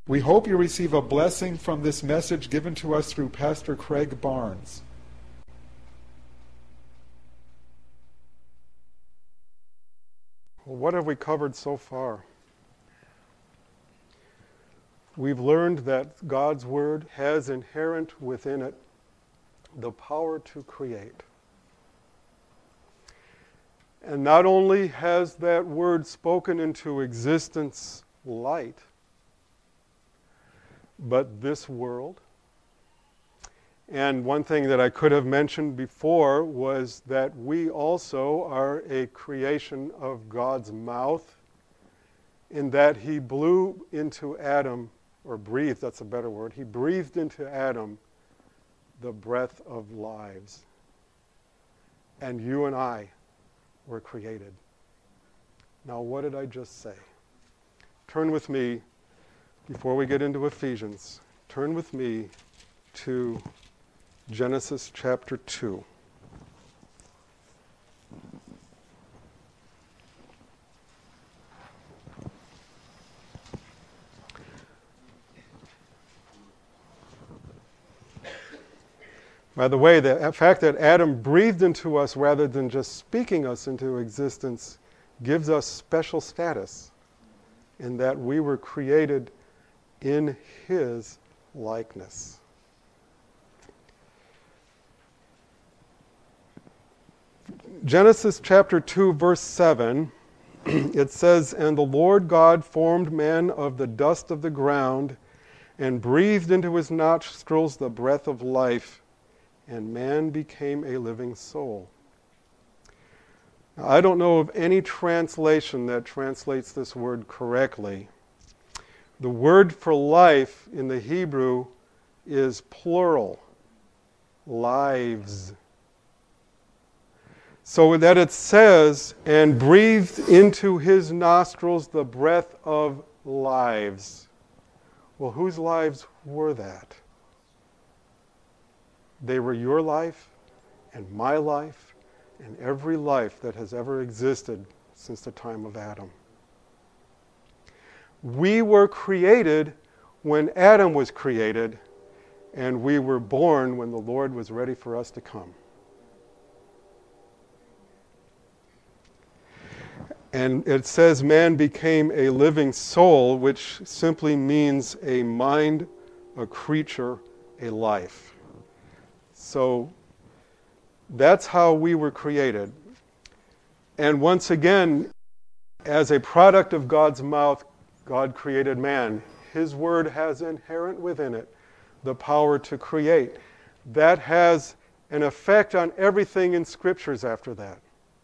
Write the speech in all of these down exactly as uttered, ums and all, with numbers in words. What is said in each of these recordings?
We hope you receive a blessing from this message given to us through Pastor Craig Barnes. Well, what have we covered so far? We've learned that God's Word has inherent within it the power to create. And not only has that Word spoken into existence light, but this world. And one thing that I could have mentioned before was that we also are a creation of God's mouth, in that He blew into Adam, or breathed, that's a better word, He breathed into Adam the breath of lives. And you and I were created. Now, what did I just say? Turn with me, before we get into Ephesians, turn with me to Genesis chapter two. By the way, the fact that Adam breathed into us rather than just speaking us into existence gives us special status in that we were created in His likeness. Genesis chapter two, verse seven, it says, "And the Lord God formed man of the dust of the ground, and breathed into his nostrils the breath of life, and man became a living soul." Now, I don't know of any translation that translates this word correctly. The word for life in the Hebrew is plural, lives. So that it says, "and breathed into his nostrils the breath of lives." Well, whose lives were that? They were your life and my life and every life that has ever existed since the time of Adam. We were created when Adam was created, and we were born when the Lord was ready for us to come. And it says man became a living soul, which simply means a mind, a creature, a life. So that's how we were created. And once again, as a product of God's mouth, God created man. His word has inherent within it the power to create. That has an effect on everything in scriptures after that.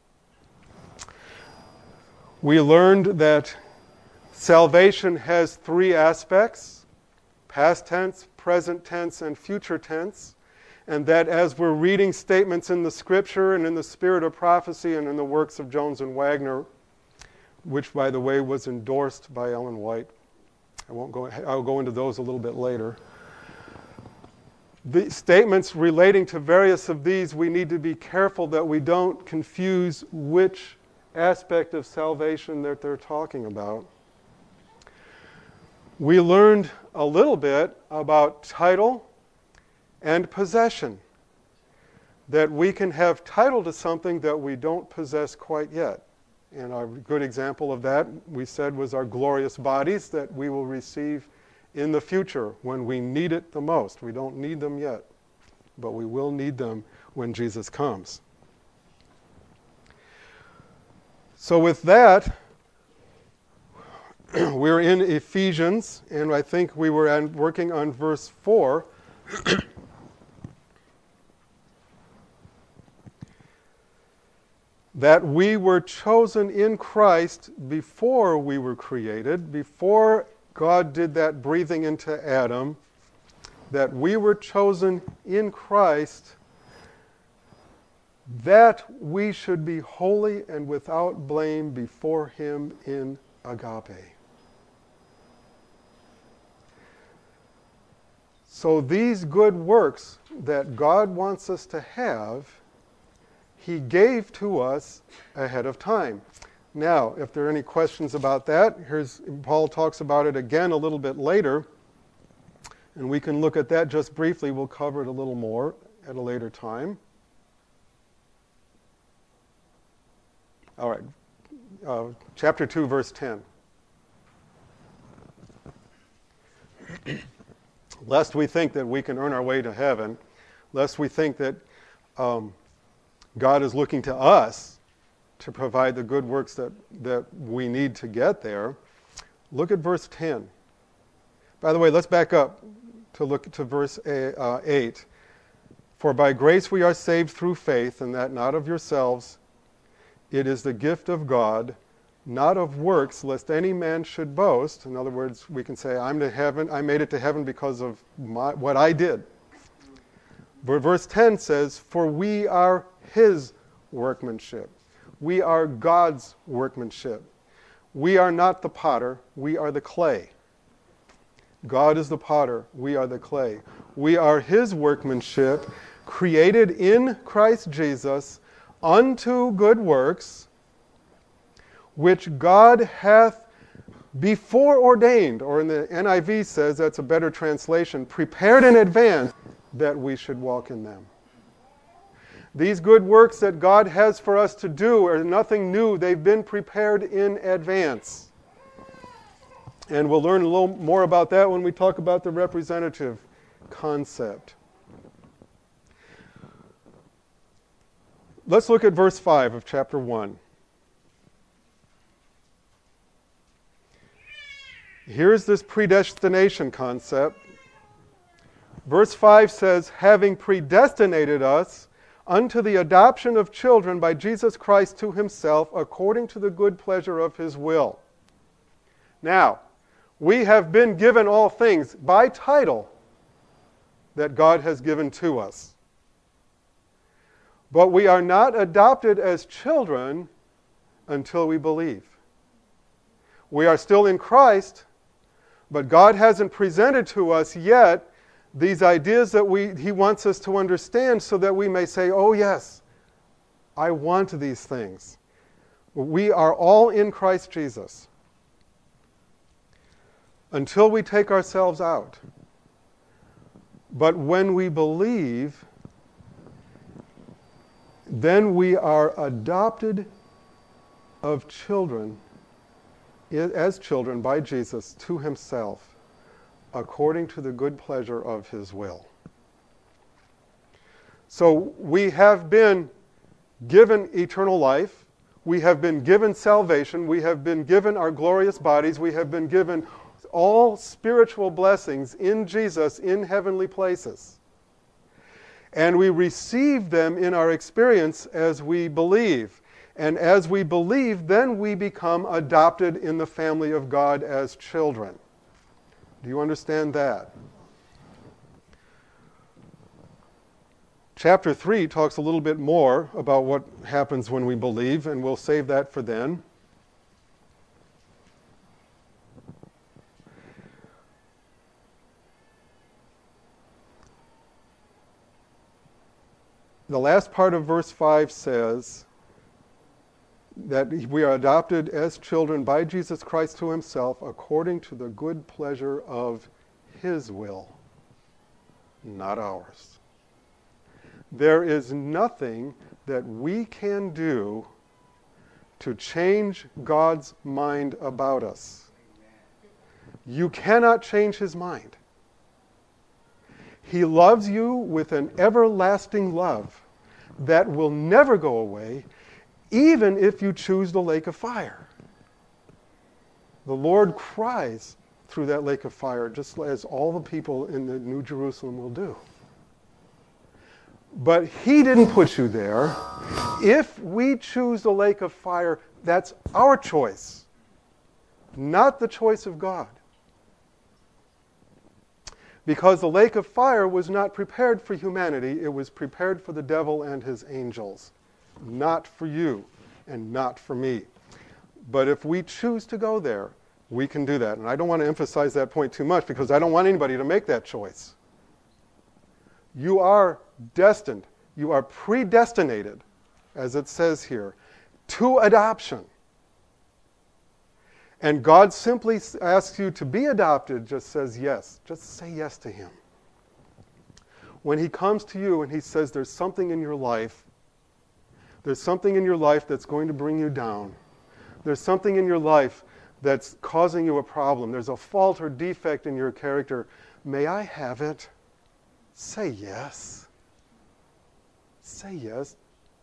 We learned that salvation has three aspects: past tense, present tense, and future tense. And that as we're reading statements in the scripture and in the spirit of prophecy and in the works of Jones and Wagner, which, by the way, was endorsed by Ellen White. I won't go, I'll go into those a little bit later. The statements relating to various of these, we need to be careful that we don't confuse which aspect of salvation that they're talking about. We learned a little bit about title and possession. That we can have title to something that we don't possess quite yet. And a good example of that, we said, was our glorious bodies that we will receive in the future when we need it the most. We don't need them yet, but we will need them when Jesus comes. So with that, we're in Ephesians, and I think we were on, working on verse four. That we were chosen in Christ before we were created, before God did that breathing into Adam, that we were chosen in Christ, that we should be holy and without blame before Him in agape. So these good works that God wants us to have, He gave to us ahead of time. Now, if there are any questions about that, here's Paul talks about it again a little bit later, and we can look at that just briefly. We'll cover it a little more at a later time. All right, uh, chapter two, verse ten. Lest we think that we can earn our way to heaven, lest we think that um, God is looking to us to provide the good works that, that we need to get there, look at verse ten. By the way, let's back up to look to verse uh, eight. For by grace we are saved through faith, and that not of yourselves. It is the gift of God, not of works, lest any man should boast. In other words, we can say, I'm to heaven, I made it to heaven because of my, what I did. But verse ten says, for we are his workmanship. We are God's workmanship. We are not the potter, we are the clay. God is the potter, we are the clay. We are his workmanship, created in Christ Jesus unto good works, which God hath before ordained, or in the N I V says, that's a better translation, prepared in advance that we should walk in them. These good works that God has for us to do are nothing new. They've been prepared in advance. And we'll learn a little more about that when we talk about the representative concept. Let's look at verse five of chapter one. Here's this predestination concept. Verse five says, having predestinated us unto the adoption of children by Jesus Christ to himself, according to the good pleasure of his will. Now, we have been given all things by title that God has given to us. But we are not adopted as children until we believe. We are still in Christ, but God hasn't presented to us yet these ideas that we, he wants us to understand so that we may say, oh yes, I want these things. We are all in Christ Jesus until we take ourselves out. But when we believe, then we are adopted of children, as children by Jesus to himself, according to the good pleasure of his will. So we have been given eternal life. We have been given salvation. We have been given our glorious bodies. We have been given all spiritual blessings in Jesus in heavenly places. And we receive them in our experience as we believe. And as we believe, then we become adopted in the family of God as children. Do you understand that? Chapter three talks a little bit more about what happens when we believe, and we'll save that for then. The last part of verse five says that we are adopted as children by Jesus Christ to himself according to the good pleasure of his will, not ours. There is nothing that we can do to change God's mind about us. You cannot change his mind. He loves you with an everlasting love that will never go away, even if you choose the lake of fire. The Lord cries through that lake of fire, just as all the people in the New Jerusalem will do. But he didn't put you there. If we choose the lake of fire, that's our choice, not the choice of God. Because the lake of fire was not prepared for humanity, it was prepared for the devil and his angels. Not for you and not for me. But if we choose to go there, we can do that. And I don't want to emphasize that point too much because I don't want anybody to make that choice. You are destined, you are predestinated, as it says here, to adoption. And God simply asks you to be adopted, just says yes. Just say yes to him. When he comes to you and he says there's something in your life, there's something in your life that's going to bring you down. There's something in your life that's causing you a problem. There's a fault or defect in your character. May I have it? Say yes. Say yes.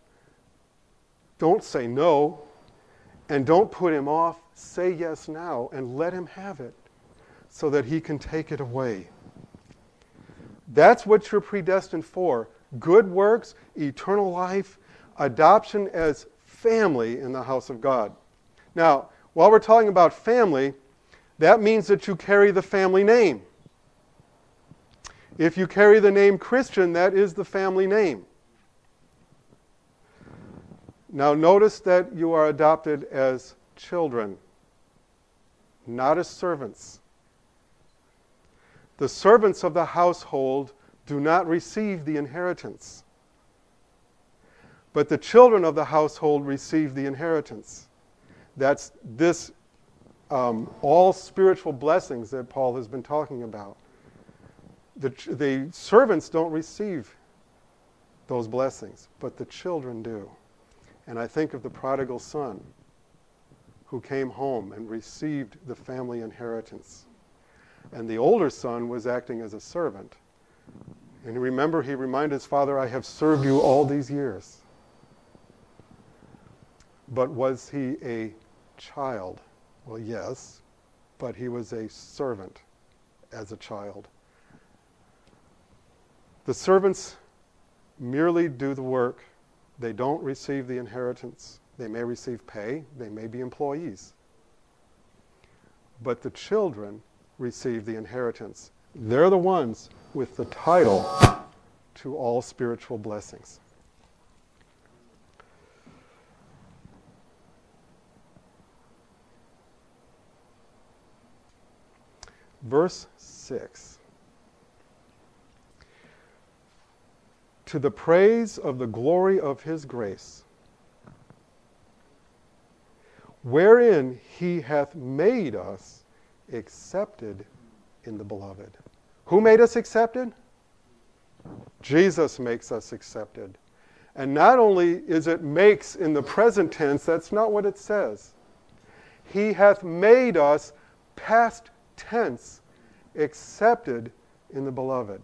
Don't say no. And don't put him off. Say yes now and let him have it so that he can take it away. That's what you're predestined for. Good works, eternal life, adoption as family in the house of God. Now, while we're talking about family, that means that you carry the family name. If you carry the name Christian, that is the family name. Now notice that you are adopted as children, not as servants. The servants of the household do not receive the inheritance, but the children of the household receive the inheritance. That's this, um, all spiritual blessings that Paul has been talking about. The, the servants don't receive those blessings, but the children do. And I think of the prodigal son who came home and received the family inheritance. And the older son was acting as a servant. And remember, he reminded his father, I have served you all these years. But was he a child? Well, yes, but he was a servant as a child. The servants merely do the work. They don't receive the inheritance. They may receive pay. They may be employees. But the children receive the inheritance. They're the ones with the title to all spiritual blessings. Verse six. To the praise of the glory of his grace, wherein he hath made us accepted in the beloved. Who made us accepted? Jesus makes us accepted. And not only is it makes in the present tense, that's not what it says. He hath made us, past tense, accepted in the beloved.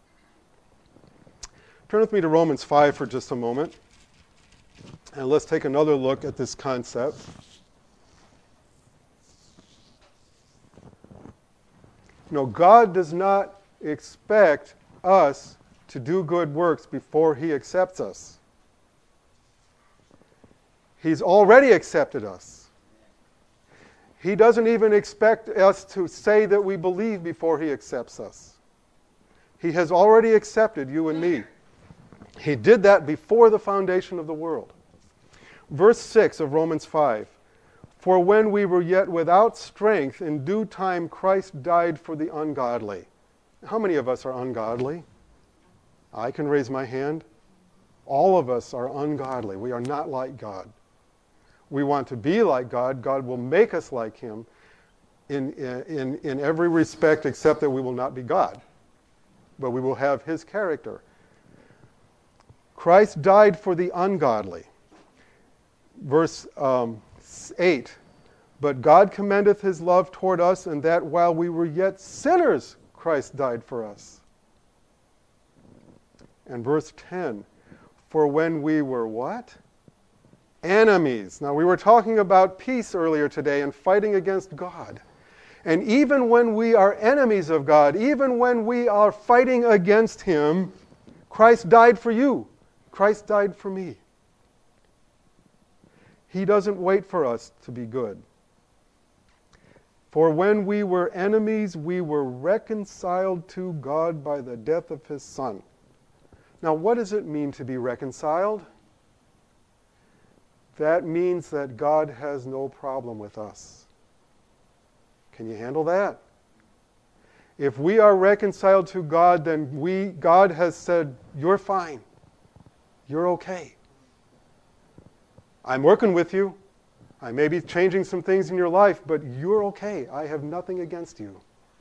Turn with me to Romans five for just a moment. And let's take another look at this concept. You know, God does not expect us to do good works before he accepts us. He's already accepted us. He doesn't even expect us to say that we believe before he accepts us. He has already accepted you and me. He did that before the foundation of the world. Verse six of Romans five. For when we were yet without strength, in due time Christ died for the ungodly. How many of us are ungodly? I can raise my hand. All of us are ungodly. We are not like God. We want to be like God. God will make us like him in, in, in every respect except that we will not be God. But we will have his character. Christ died for the ungodly. Verse um, eight. But God commendeth his love toward us, and that while we were yet sinners, Christ died for us. And verse ten. For when we were what? Enemies. Now we were talking about peace earlier today and fighting against God. And even when we are enemies of God, even when we are fighting against him, Christ died for you. Christ died for me. He doesn't wait for us to be good. For when we were enemies, we were reconciled to God by the death of his Son. Now, what does it mean to be reconciled? That means that God has no problem with us. Can you handle that? If we are reconciled to God, then we, God has said, you're fine. You're okay. I'm working with you. I may be changing some things in your life, but you're okay. I have nothing against you.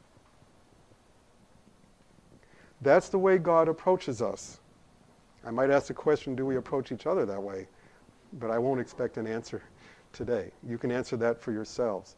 That's the way God approaches us. I might ask the question, do we approach each other that way? But I won't expect an answer today. You can answer that for yourselves.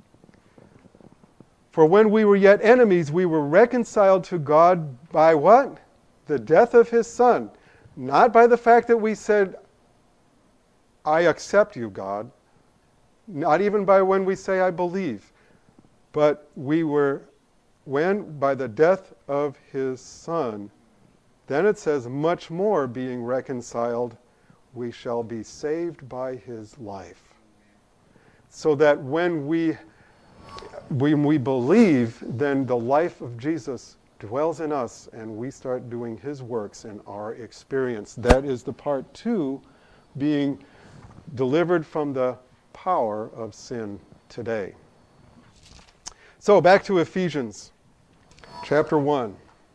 For when we were yet enemies, we were reconciled to God by what? The death of his Son. Not by the fact that we said, I accept you, God. Not even by when we say, I believe. But we were, when? By the death of his Son. Then it says, much more being reconciled, we shall be saved by his life. So that when we, when we believe, then the life of Jesus dwells in us and we start doing his works in our experience. That is the part two, being delivered from the power of sin today. So back to Ephesians chapter one.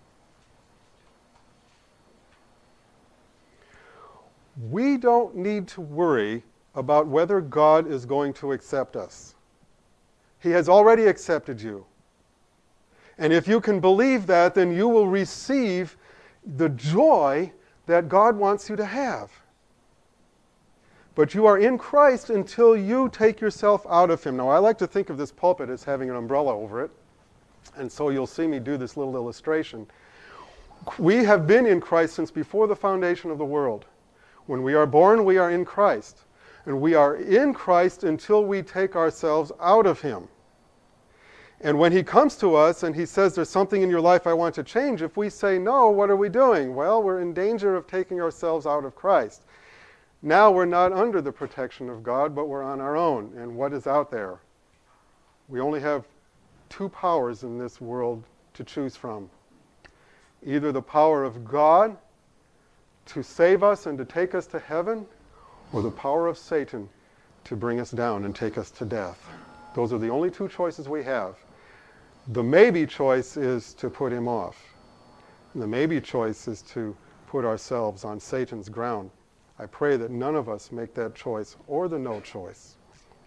We don't need to worry about whether God is going to accept us. He has already accepted you. And if you can believe that, then you will receive the joy that God wants you to have. But you are in Christ until you take yourself out of him. Now, I like to think of this pulpit as having an umbrella over it. And so you'll see me do this little illustration. We have been in Christ since before the foundation of the world. When we are born, we are in Christ. And we are in Christ until we take ourselves out of him. And when he comes to us and he says, there's something in your life I want to change, if we say no, what are we doing? Well, we're in danger of taking ourselves out of Christ. Now we're not under the protection of God, but we're on our own. And what is out there? We only have two powers in this world to choose from. Either the power of God to save us and to take us to heaven, or the power of Satan to bring us down and take us to death. Those are the only two choices we have. The maybe choice is to put him off. And the maybe choice is to put ourselves on Satan's ground. I pray that none of us make that choice or the no choice.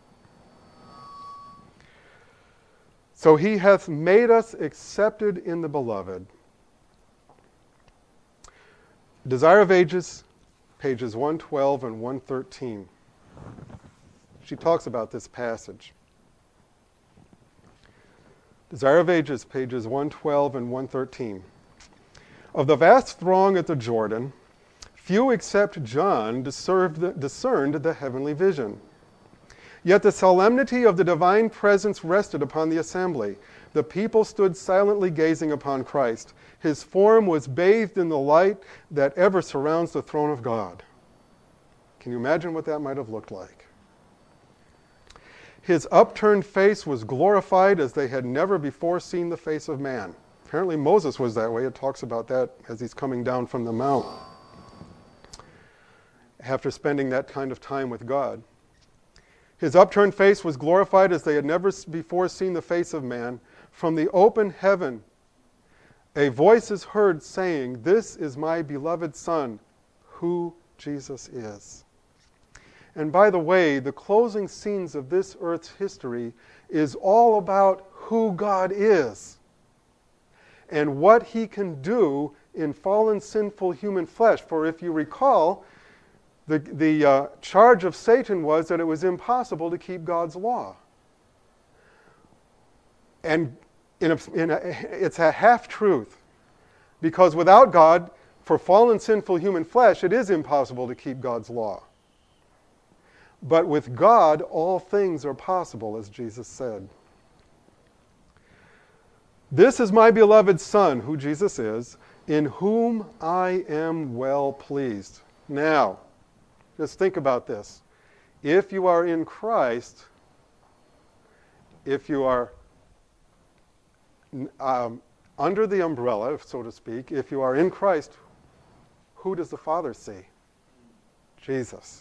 So he hath made us accepted in the beloved. Desire of Ages, pages one twelve and one thirteen. She talks about this passage. Desire of Ages, pages one twelve and one thirteen. Of the vast throng at the Jordan, few except John discerned the, discerned the heavenly vision. Yet the solemnity of the divine presence rested upon the assembly. The people stood silently gazing upon Christ. His form was bathed in the light that ever surrounds the throne of God. Can you imagine what that might have looked like? His upturned face was glorified as they had never before seen the face of man. Apparently Moses was that way. It talks about that as he's coming down from the mount after spending that kind of time with God. His upturned face was glorified as they had never before seen the face of man. From the open heaven, a voice is heard saying, "This is my beloved Son, who Jesus is." And by the way, the closing scenes of this earth's history is all about who God is and what he can do in fallen, sinful human flesh. For if you recall, the, the uh, charge of Satan was that it was impossible to keep God's law. And in a, in a, it's a half-truth. Because without God, for fallen, sinful human flesh, it is impossible to keep God's law. But with God, all things are possible, as Jesus said. This is my beloved Son, who Jesus is, in whom I am well pleased. Now, just think about this. If you are in Christ, if you are um, under the umbrella, so to speak, if you are in Christ, who does the Father see? Jesus.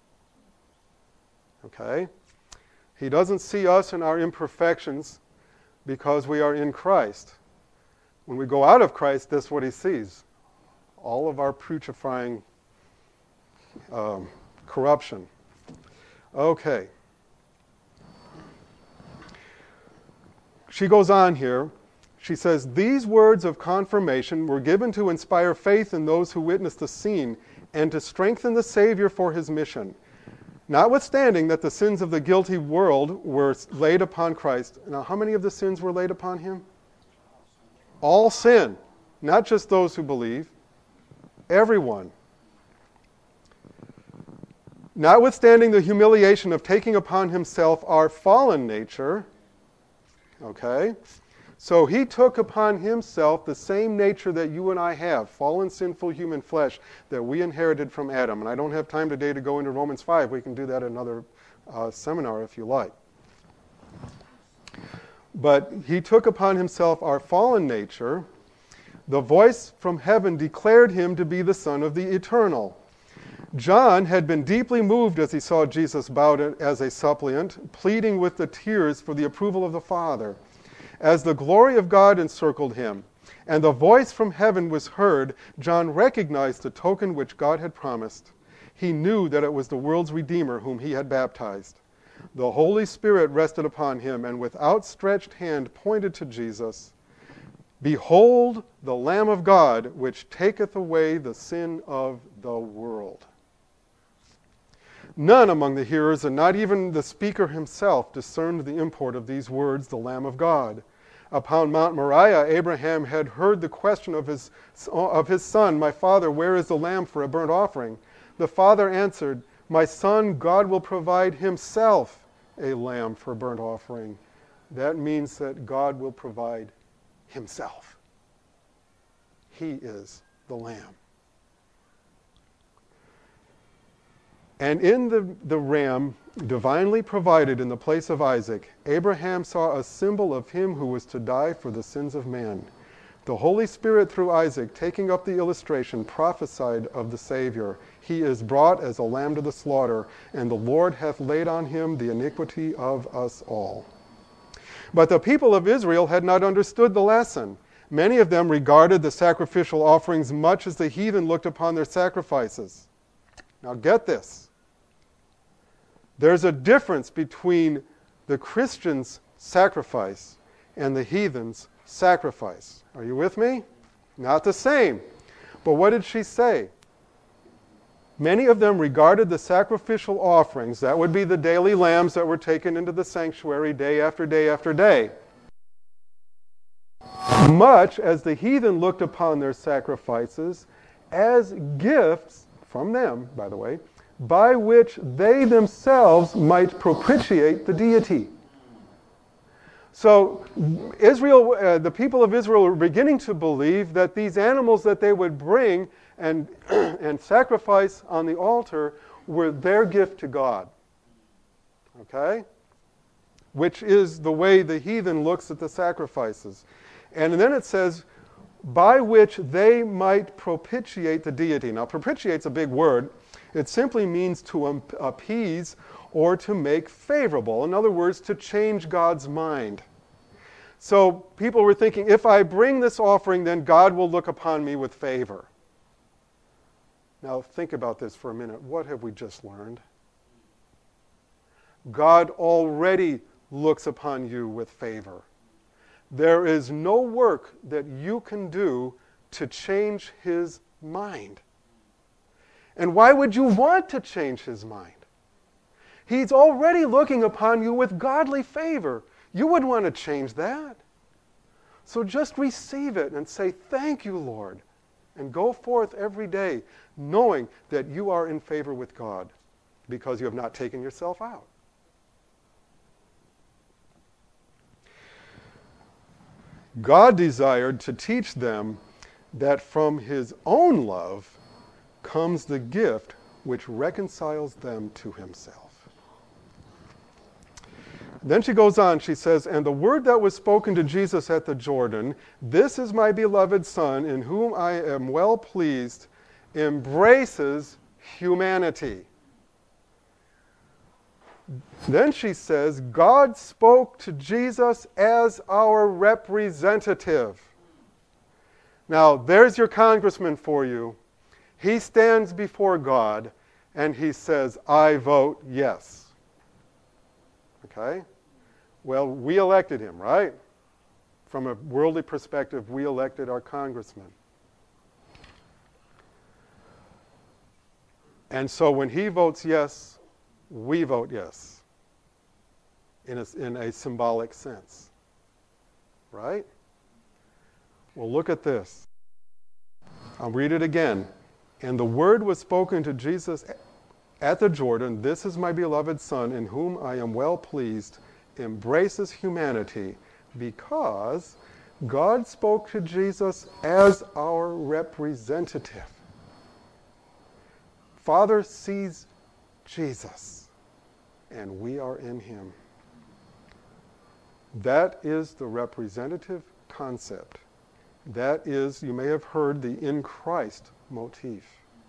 Okay? He doesn't see us in our imperfections because we are in Christ. When we go out of Christ, that's what he sees. All of our putrefying um, corruption. Okay. she goes on here. She says, these words of confirmation were given to inspire faith in those who witnessed the scene and to strengthen the Savior for his mission. Notwithstanding that the sins of the guilty world were laid upon Christ. Now, how many of the sins were laid upon him? All sin. Not just those who believe. Everyone. Notwithstanding the humiliation of taking upon himself our fallen nature. Okay? So he took upon himself the same nature that you and I have, fallen, sinful human flesh that we inherited from Adam. And I don't have time today to go into Romans five. We can do that in another uh, seminar if you like. But he took upon himself our fallen nature. The voice from heaven declared him to be the Son of the Eternal. John had been deeply moved as he saw Jesus bowed as a suppliant, pleading with the tears for the approval of the Father. As the glory of God encircled him, and the voice from heaven was heard, John recognized the token which God had promised. He knew that it was the world's Redeemer whom he had baptized. The Holy Spirit rested upon him, and with outstretched hand pointed to Jesus. Behold the Lamb of God, which taketh away the sin of the world. None among the hearers, and not even the speaker himself, discerned the import of these words, the Lamb of God. Upon Mount Moriah, Abraham had heard the question of his, of his son, my father, where is the lamb for a burnt offering? The father answered, my son, God will provide himself a lamb for a burnt offering. That means that God will provide himself. He is the lamb. And in the, the ram, divinely provided in the place of Isaac, Abraham saw a symbol of him who was to die for the sins of man. The Holy Spirit, through Isaac, taking up the illustration, prophesied of the Savior. He is brought as a lamb to the slaughter, and the Lord hath laid on him the iniquity of us all. But the people of Israel had not understood the lesson. Many of them regarded the sacrificial offerings much as the heathen looked upon their sacrifices. Now get this. There's a difference between the Christian's sacrifice and the heathen's sacrifice. Are you with me? Not the same. But what did she say? Many of them regarded the sacrificial offerings, that would be the daily lambs that were taken into the sanctuary day after day after day, much as the heathen looked upon their sacrifices as gifts from them, by the way, by which they themselves might propitiate the deity. So Israel, uh, the people of Israel were beginning to believe that these animals that they would bring and, and sacrifice on the altar were their gift to God. Okay? Which is the way the heathen looks at the sacrifices. And then it says, by which they might propitiate the deity. Now, propitiate's a big word. It simply means to appease or to make favorable. In other words, to change God's mind. So people were thinking, if I bring this offering, then God will look upon me with favor. Now think about this for a minute. What have we just learned? God already looks upon you with favor. There is no work that you can do to change his mind. And why would you want to change his mind? He's already looking upon you with godly favor. You wouldn't want to change that. So just receive it and say, thank you, Lord. And go forth every day knowing that you are in favor with God because you have not taken yourself out. God desired to teach them that from his own love comes the gift which reconciles them to himself. Then she goes on, she says, and the word that was spoken to Jesus at the Jordan, this is my beloved Son, in whom I am well pleased, embraces humanity. Then she says, God spoke to Jesus as our representative. Now, there's your congressman for you. He stands before God and he says, I vote yes. Okay? Well, we elected him, right? From a worldly perspective, we elected our congressman. And so when he votes yes, we vote yes, in a, in a symbolic sense. Right? Well, look at this. I'll read it again. And the word was spoken to Jesus at the Jordan, "This is my beloved Son, in whom I am well pleased," embraces humanity because God spoke to Jesus as our representative. Father sees Jesus, and we are in him. That is the representative concept. That is, you may have heard, the in Christ motif.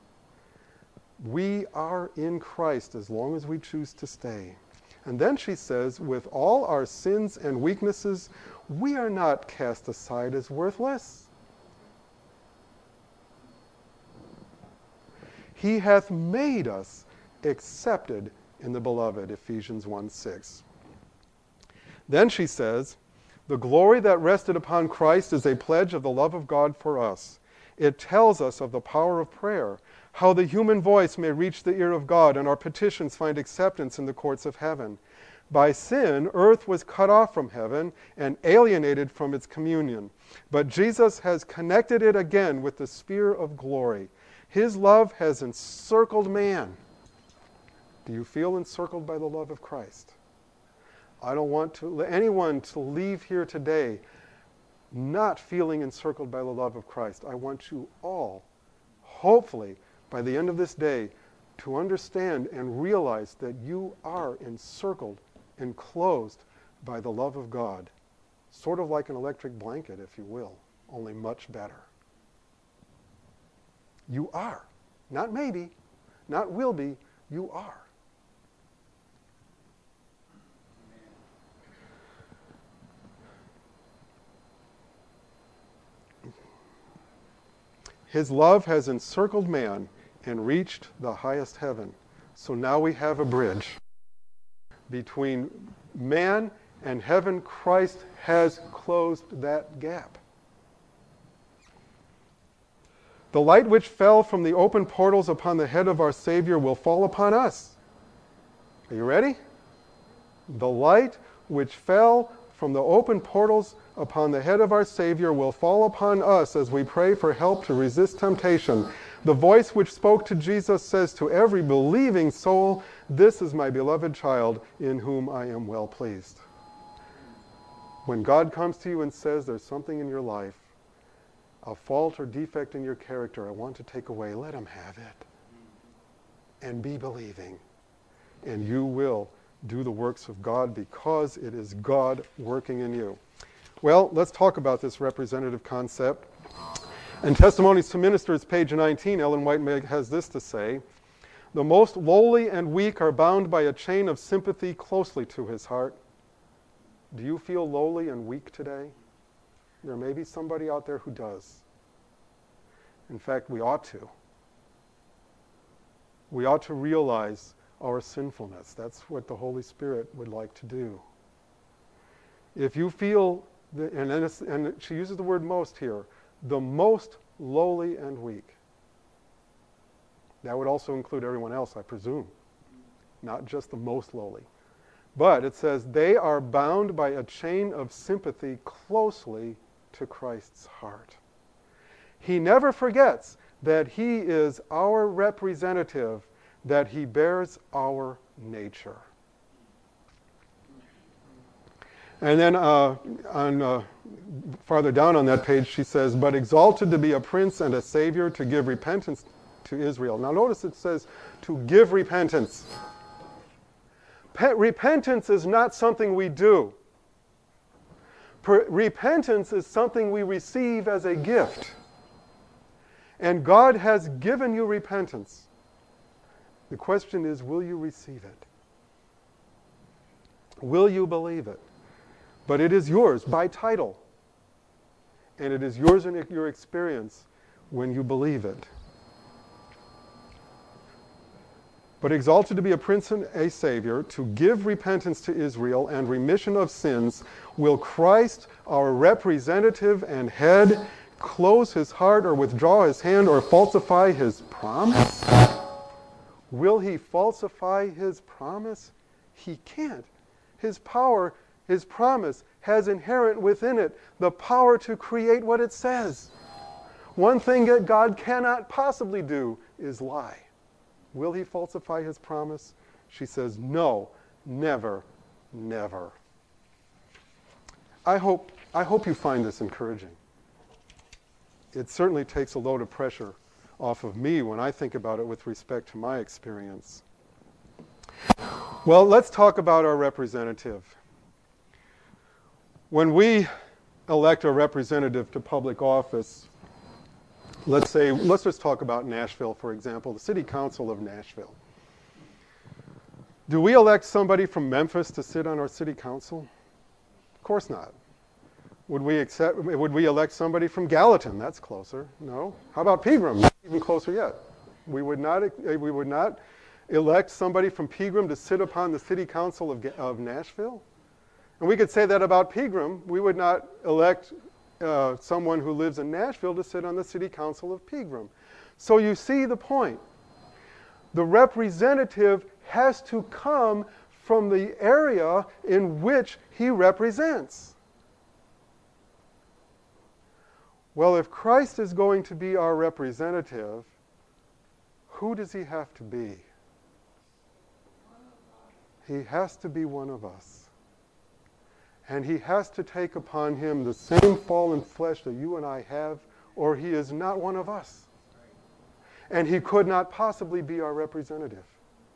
We are in Christ as long as we choose to stay. And then she says, with all our sins and weaknesses, we are not cast aside as worthless. He hath made us accepted in the beloved, Ephesians one six. Then she says, the glory that rested upon Christ is a pledge of the love of God for us. It tells us of the power of prayer, how the human voice may reach the ear of God and our petitions find acceptance in the courts of heaven. By sin, earth was cut off from heaven and alienated from its communion. But Jesus has connected it again with the sphere of glory. His love has encircled man. Do you feel encircled by the love of Christ? I don't want to, anyone to leave here today not feeling encircled by the love of Christ. I want you all, hopefully, by the end of this day, to understand and realize that you are encircled, enclosed by the love of God. Sort of like an electric blanket, if you will, only much better. You are. Not maybe, not will be, you are. His love has encircled man and reached the highest heaven. So now we have a bridge between man and heaven. Christ has closed that gap. The light which fell from the open portals upon the head of our Savior will fall upon us. Are you ready? The light which fell from the open portals upon the head of our Savior will fall upon us as we pray for help to resist temptation. The voice which spoke to Jesus says to every believing soul, "This is my beloved child in whom I am well pleased." When God comes to you and says there's something in your life, a fault or defect in your character I want to take away, let him have it. And be believing. And you will do the works of God because it is God working in you. Well, let's talk about this representative concept. In Testimonies to Ministers, page nineteen, Ellen White has this to say: the most lowly and weak are bound by a chain of sympathy closely to his heart. Do you feel lowly and weak today? There may be somebody out there who does. In fact, we ought to. We ought to realize our sinfulness. That's what the Holy Spirit would like to do. If you feel, the, and, and she uses the word most here, the most lowly and weak. That would also include everyone else, I presume. Not just the most lowly. But it says, they are bound by a chain of sympathy closely to Christ's heart. He never forgets that he is our representative, that he bears our nature. And then uh, on uh, farther down on that page, she says, but exalted to be a prince and a savior, to give repentance to Israel. Now notice it says to give repentance. Pe- repentance is not something we do. Per- repentance is something we receive as a gift. And God has given you repentance. The question is, will you receive it? Will you believe it? But it is yours by title. And it is yours in your experience when you believe it. but exalted to be a prince and a savior, to give repentance to Israel and remission of sins, will Christ, our representative and head, close his heart or withdraw his hand or falsify his promise? Will he falsify his promise? He can't. His power, his promise, has inherent within it the power to create what it says. One thing that God cannot possibly do is lie. Will he falsify his promise? She says, no, never, never. I hope, I hope you find this encouraging. It certainly takes a load of pressure off of me when I think about it with respect to my experience. Well, let's talk about our representative. When we elect a representative to public office, let's say, let's just talk about Nashville, for example, the City Council of Nashville. Do we elect somebody from Memphis to sit on our city council? Of course not. Would we accept, would we elect somebody from Gallatin? That's closer. No. How about Pegram? Even closer yet. We would not, we would not elect somebody from Pegram to sit upon the city council of, of Nashville? And we could say that about Pegram. We would not elect uh, someone who lives in Nashville to sit on the city council of Pegram. So you see the point. The representative has to come from the area in which he represents. Well, if Christ is going to be our representative, who does he have to be? He has to be one of us. And he has to take upon him the same fallen flesh that you and I have, or he is not one of us. And he could not possibly be our representative.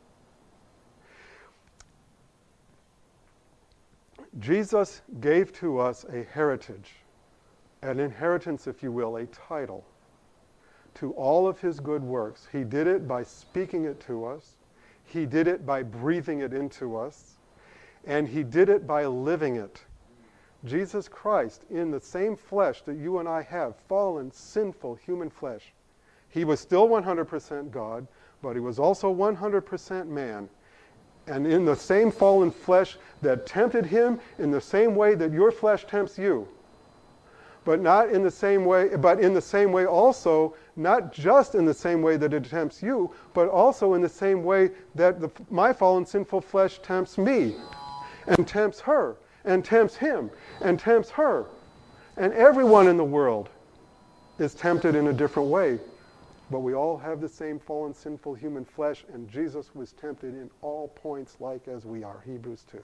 Jesus gave to us a heritage, an inheritance, if you will, a title to all of his good works. He did it by speaking it to us. He did it by breathing it into us. And he did it by living it. Jesus Christ, in the same flesh that you and I have, fallen, sinful human flesh, he was still one hundred percent God, but he was also one hundred percent man. And in the same fallen flesh that tempted him in the same way that your flesh tempts you, but not in the same way, but in the same way also, not just in the same way that it tempts you, but also in the same way that the, my fallen sinful flesh tempts me, and tempts her, and tempts him, and tempts her. And everyone in the world is tempted in a different way, but we all have the same fallen sinful human flesh, and Jesus was tempted in all points like as we are, Hebrews two.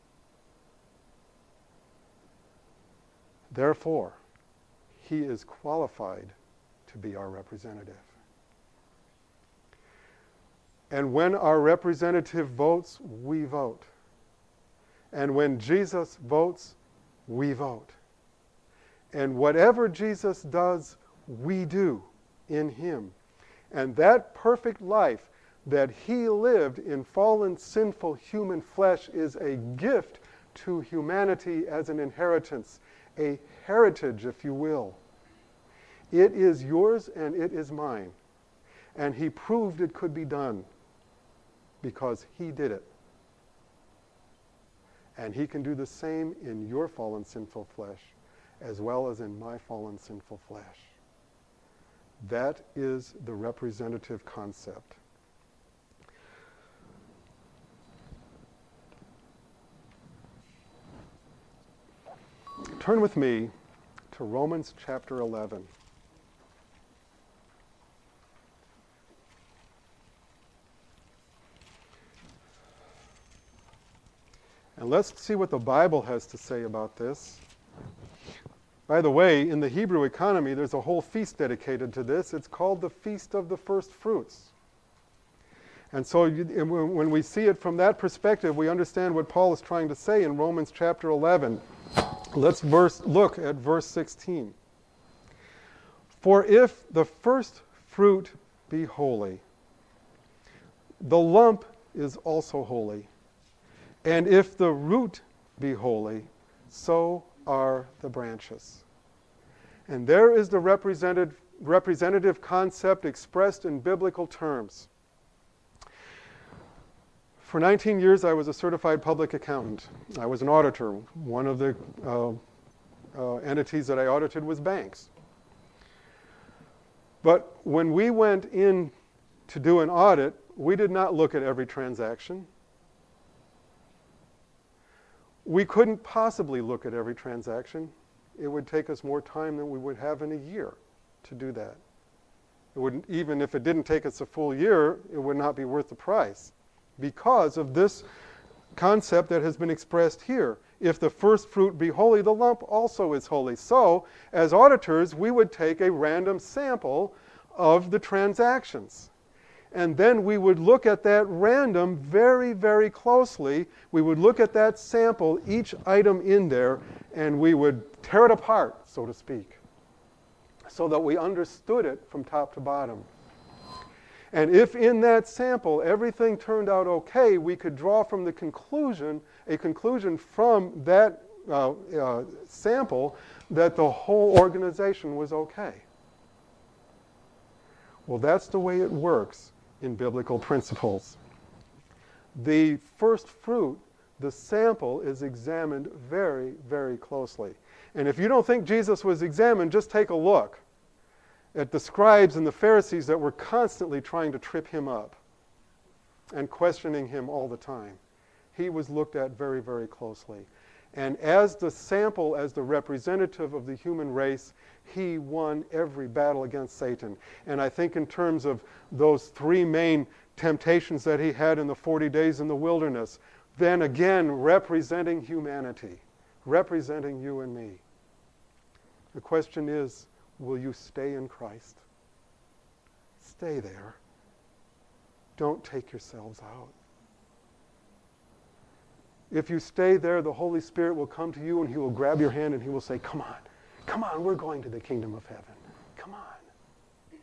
Therefore, he is qualified to be our representative. And when our representative votes, we vote. And when Jesus votes, we vote. And whatever Jesus does, we do in him. And that perfect life that he lived in fallen, sinful human flesh is a gift to humanity as an inheritance, a heritage, if you will. It is yours and it is mine. And he proved it could be done because he did it. And he can do the same in your fallen, sinful flesh as well as in my fallen, sinful flesh. That is the representative concept. Turn with me to Romans chapter eleven. And let's see what the Bible has to say about this. By the way, in the Hebrew economy, there's a whole feast dedicated to this. It's called the Feast of the First Fruits. And so you, when we see it from that perspective, we understand what Paul is trying to say in Romans chapter eleven. Let's verse, look at verse sixteen. For if the first fruit be holy, the lump is also holy. And if the root be holy, so are the branches. And there is the representative, representative concept expressed in biblical terms. For nineteen years, I was a certified public accountant. I was an auditor. One of the uh, uh, entities that I audited was banks. But when we went in to do an audit, we did not look at every transaction. We couldn't possibly look at every transaction. It would take us more time than we would have in a year to do that. It wouldn't, even if it didn't take us a full year, it would not be worth the price because of this concept that has been expressed here. If the first fruit be holy, the lump also is holy. So, as auditors, we would take a random sample of the transactions. And then we would look at that random very, very closely. We would look at that sample, each item in there, and we would tear it apart, so to speak, so that we understood it from top to bottom. And if in that sample everything turned out okay, we could draw from the conclusion, a conclusion from that uh, uh, sample that the whole organization was okay. Well, that's the way it works in biblical principles. The first fruit, the sample, is examined very, very closely. And if you don't think Jesus was examined, just take a look at the scribes and the Pharisees that were constantly trying to trip him up and questioning him all the time. He was looked at very, very closely. And as the sample, as the representative of the human race, he won every battle against Satan. And I think in terms of those three main temptations that he had in the forty days in the wilderness, then again representing humanity, representing you and me. The question is, will you stay in Christ? Stay there. Don't take yourselves out. If you stay there, the Holy Spirit will come to you and he will grab your hand and he will say, come on, come on, we're going to the kingdom of heaven. Come on.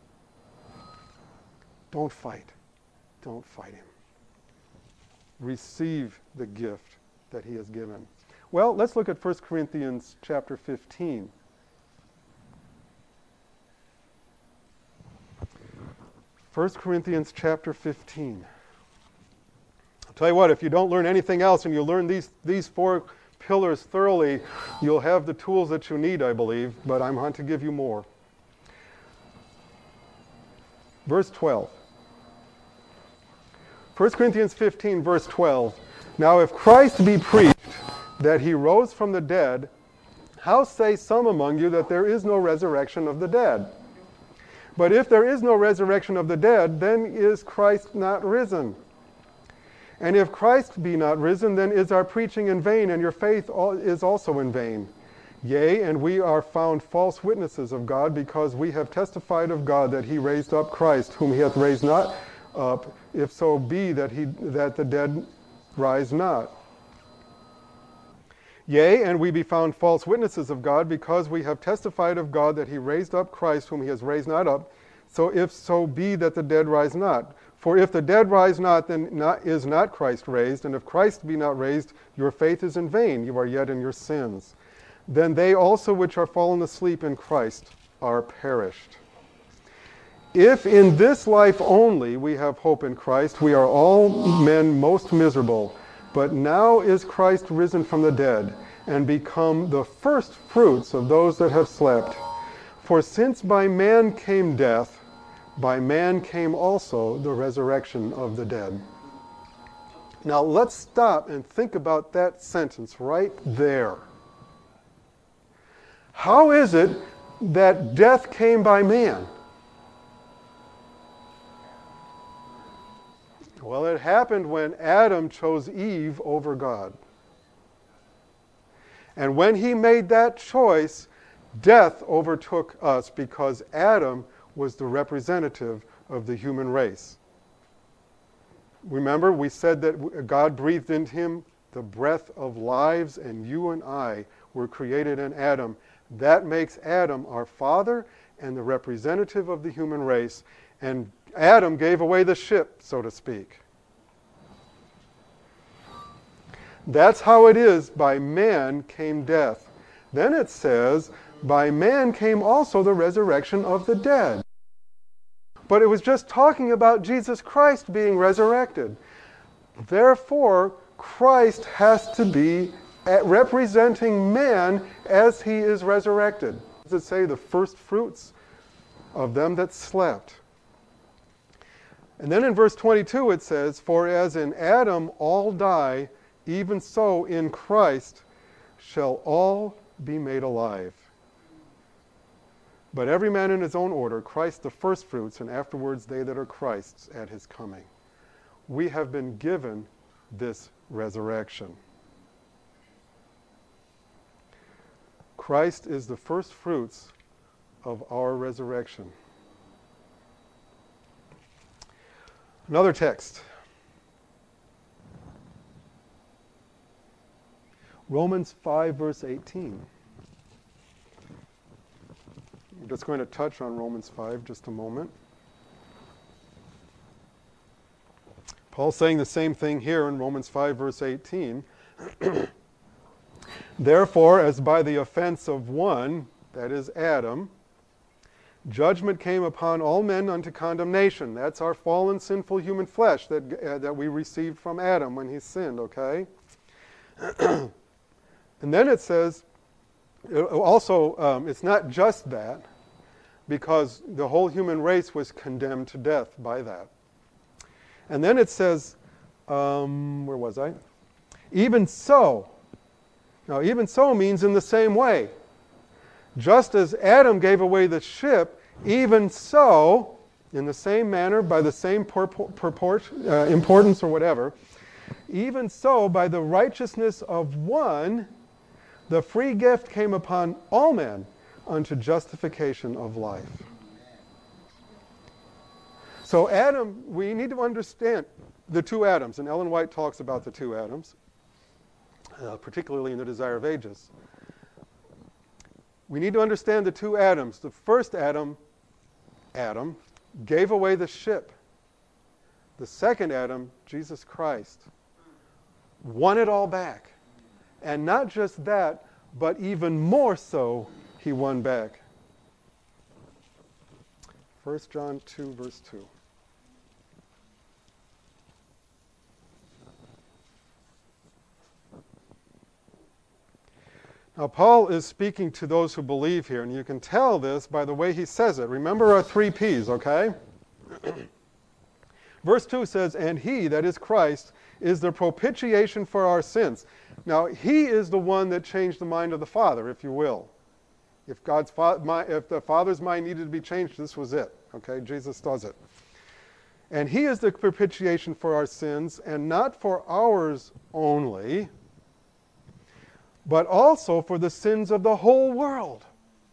Don't fight. Don't fight him. Receive the gift that he has given. Well, let's look at First Corinthians chapter fifteen. First Corinthians chapter fifteen. I'll tell you what, if you don't learn anything else and you learn these, these four pillars thoroughly, you'll have the tools that you need, I believe, but I'm on to give you more. Verse twelve. First Corinthians fifteen, verse twelve. Now if Christ be preached that he rose from the dead, how say some among you that there is no resurrection of the dead? But if there is no resurrection of the dead, then is Christ not risen? And if Christ be not risen, then is our preaching in vain, and your faith is also in vain. Yea, and we are found false witnesses of God, because we have testified of God that he raised up Christ, whom he hath raised not up, if so be that he that the dead rise not. Yea, and we be found false witnesses of God, because we have testified of God that he raised up Christ, whom he has raised not up, so if so be that the dead rise not. For if the dead rise not, then not, is not Christ raised, and if Christ be not raised, your faith is in vain, you are yet in your sins. Then they also which are fallen asleep in Christ are perished. If in this life only we have hope in Christ, we are all men most miserable. But now is Christ risen from the dead, and become the first fruits of those that have slept. For since by man came death, by man came also the resurrection of the dead. Now let's stop and think about that sentence right there. How is it that death came by man? Well, it happened when Adam chose Eve over God. And when he made that choice, death overtook us because Adam was the representative of the human race. Remember, we said that God breathed into him the breath of lives, and you and I were created in Adam. That makes Adam our father and the representative of the human race. And Adam gave away the ship, so to speak. That's how it is. By man came death. Then it says, by man came also the resurrection of the dead. But it was just talking about Jesus Christ being resurrected. Therefore, Christ has to be representing man as he is resurrected. Does it say the first fruits of them that slept? And then in verse twenty-two it says, for as in Adam all die, even so in Christ shall all be made alive. But every man in his own order, Christ the first fruits, and afterwards they that are Christ's at his coming. We have been given this resurrection. Christ is the first fruits of our resurrection. Another text. Romans five, verse eighteen. I'm just going to touch on Romans five just a moment. Paul's saying the same thing here in Romans five, verse eighteen. Therefore, as by the offense of one, that is Adam, judgment came upon all men unto condemnation. That's our fallen, sinful human flesh that, uh, that we received from Adam when he sinned, okay? And then it says, also, um, it's not just that, because the whole human race was condemned to death by that. And then it says, um, where was I? Even so. Now, even so means in the same way. Just as Adam gave away the ship, even so, in the same manner, by the same purport, purport uh, importance or whatever, even so, by the righteousness of one, the free gift came upon all men unto justification of life. So Adam, we need to understand the two Adams, and Ellen White talks about the two Adams, uh, particularly in The Desire of Ages. We need to understand the two Adams. The first Adam, Adam, gave away the ship. The second Adam, Jesus Christ, won it all back. And not just that, but even more so, he won back. First John two, verse two. Now, Paul is speaking to those who believe here, and you can tell this by the way he says it. Remember our three P's, okay? Verse two says, and he, that is Christ, is the propitiation for our sins. Now, he is the one that changed the mind of the Father, if you will. If God's fa- if the Father's mind needed to be changed, this was it. Okay, Jesus does it. And he is the propitiation for our sins, and not for ours only, but also for the sins of the whole world.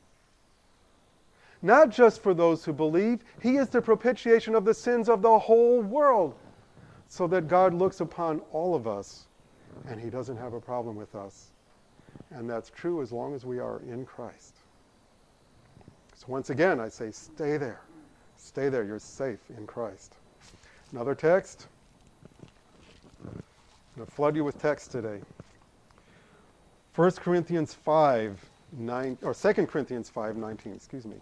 Not just for those who believe. He is the propitiation of the sins of the whole world, so that God looks upon all of us and he doesn't have a problem with us. And that's true as long as we are in Christ. So once again, I say, stay there. Stay there. You're safe in Christ. Another text. I'm going to flood you with text today. First Corinthians five, nine, or Second Corinthians five, nineteen, excuse me.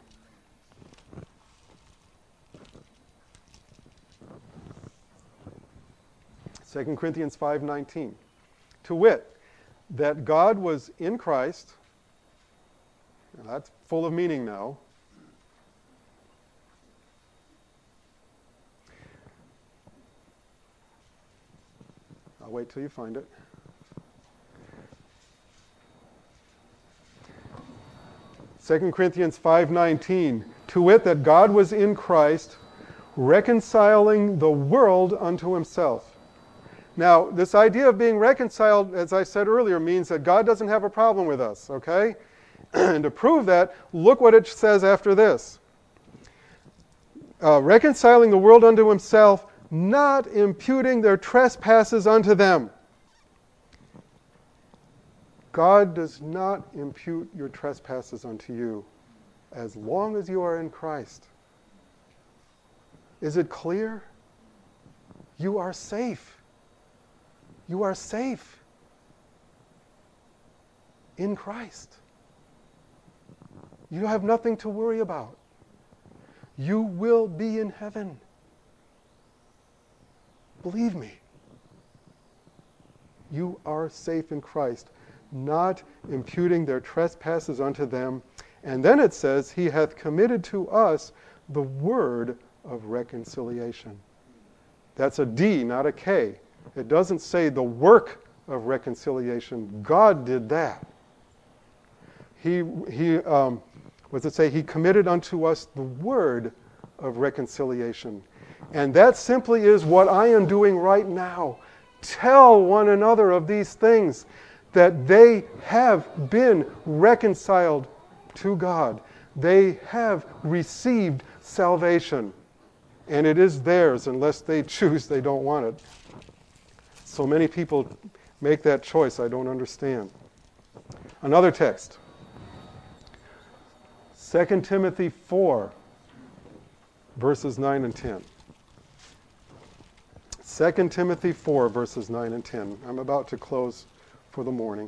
Second Corinthians five, nineteen. To wit, that God was in Christ, now that's full of meaning now, I'll wait till you find it. Second Corinthians five nineteen, to wit, that God was in Christ, reconciling the world unto himself. Now, this idea of being reconciled, as I said earlier, means that God doesn't have a problem with us, okay? And to prove that, look what it says after this. Uh, reconciling the world unto himself, not imputing their trespasses unto them. God does not impute your trespasses unto you as long as you are in Christ. Is it clear? You are safe. You are safe in Christ. You have nothing to worry about. You will be in heaven. Believe me. You are safe in Christ, not imputing their trespasses unto them. And then it says, he hath committed to us the word of reconciliation. That's a D, not a K. It doesn't say the work of reconciliation. God did that. He, he um, what does it say? He committed unto us the word of reconciliation. And that simply is what I am doing right now. Tell one another of these things, that they have been reconciled to God. They have received salvation. And it is theirs unless they choose they don't want it. So many people make that choice. I don't understand. Another text. Second Timothy four, verses nine and ten. Second Timothy four, verses nine and ten. I'm about to close for the morning.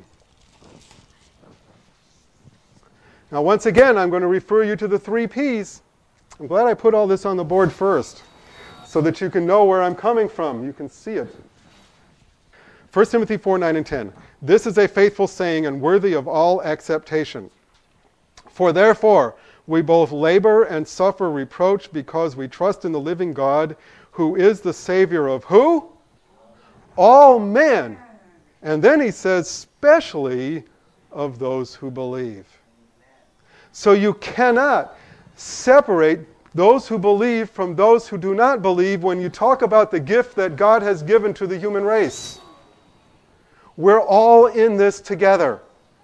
Now, once again, I'm going to refer you to the three P's. I'm glad I put all this on the board first, so that you can know where I'm coming from. You can see it. First Timothy four, nine and ten. This is a faithful saying and worthy of all acceptation. For therefore, we both labor and suffer reproach because we trust in the living God, who is the Savior of who? All men. And then he says, specially of those who believe. So you cannot separate those who believe from those who do not believe when you talk about the gift that God has given to the human race. We're all in this together.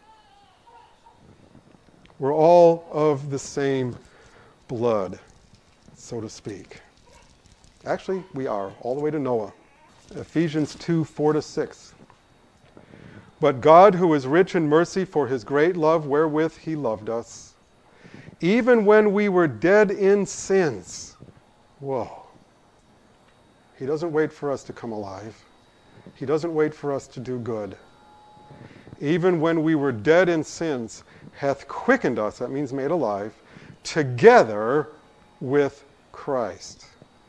We're all of the same blood, so to speak. Actually, we are, all the way to Noah. Ephesians two, four to six. But God, who is rich in mercy for his great love wherewith he loved us, even when we were dead in sins. Whoa. He doesn't wait for us to come alive. He doesn't wait for us to do good. Even when we were dead in sins, hath quickened us, that means made alive, together with Christ.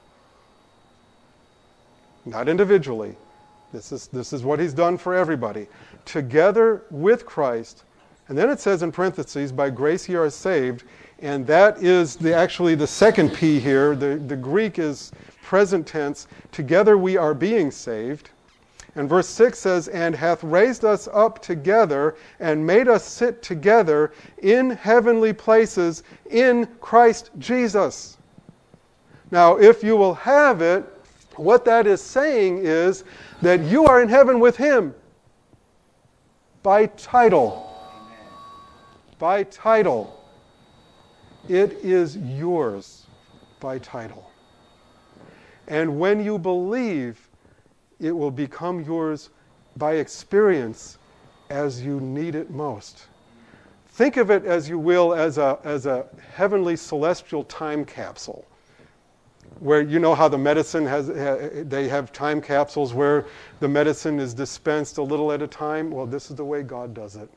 Not individually. This is, this is what he's done for everybody. Together with Christ. And then it says in parentheses, by grace ye are saved. And that is the, actually the second P here. The, the Greek is present tense. Together we are being saved. And verse six says, and hath raised us up together and made us sit together in heavenly places in Christ Jesus. Now, if you will have it, what that is saying is that you are in heaven with him by title. By title. It is yours by title. And when you believe, it will become yours by experience as you need it most. Think of it, as you will, as a, as a heavenly celestial time capsule. Where you know how the medicine has, they have time capsules where the medicine is dispensed a little at a time? Well, this is the way God does it.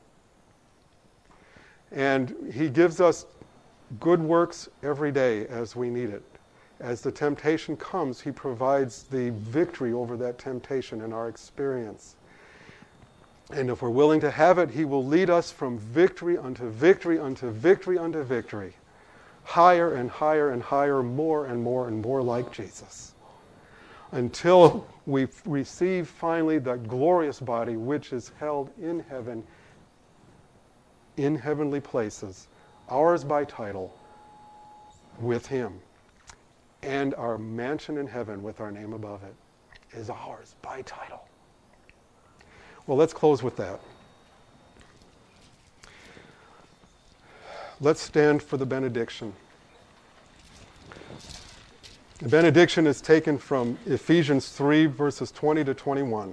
And he gives us good works every day as we need it. As the temptation comes, he provides the victory over that temptation in our experience. And if we're willing to have it, he will lead us from victory unto victory unto victory unto victory. Higher and higher and higher, more and more and more like Jesus. Until we receive finally that glorious body which is held in heaven, in heavenly places, ours by title, with him. And our mansion in heaven with our name above it is ours by title. Well, let's close with that. Let's stand for the benediction. The benediction is taken from Ephesians three, verses twenty to twenty-one.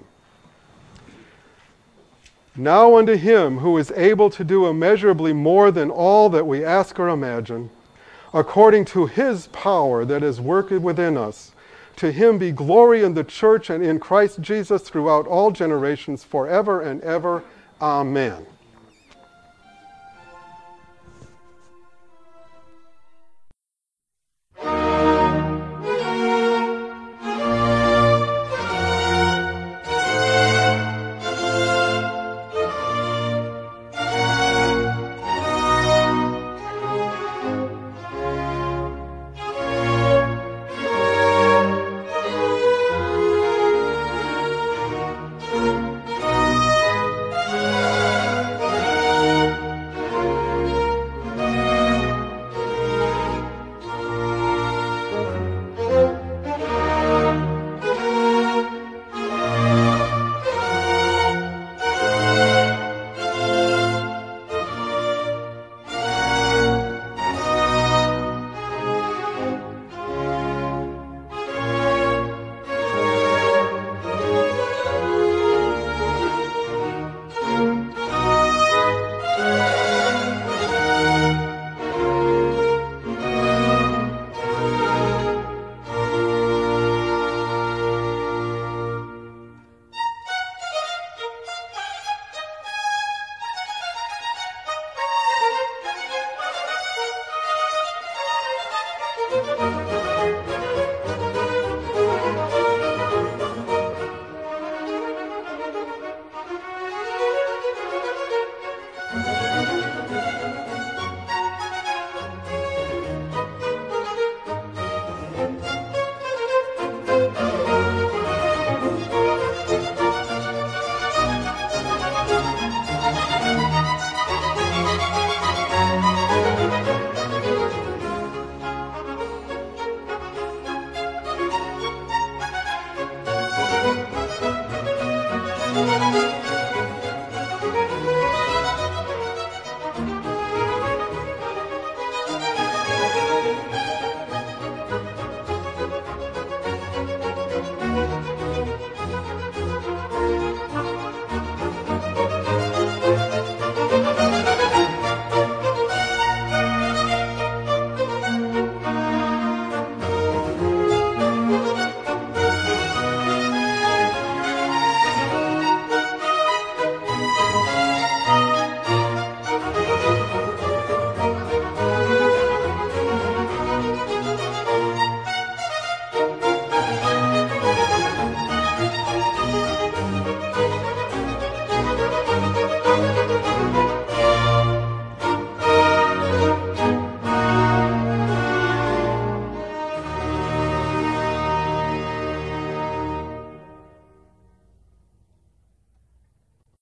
Now unto him who is able to do immeasurably more than all that we ask or imagine, according to his power that is working within us, to him be glory in the church and in Christ Jesus throughout all generations, forever and ever. Amen. you.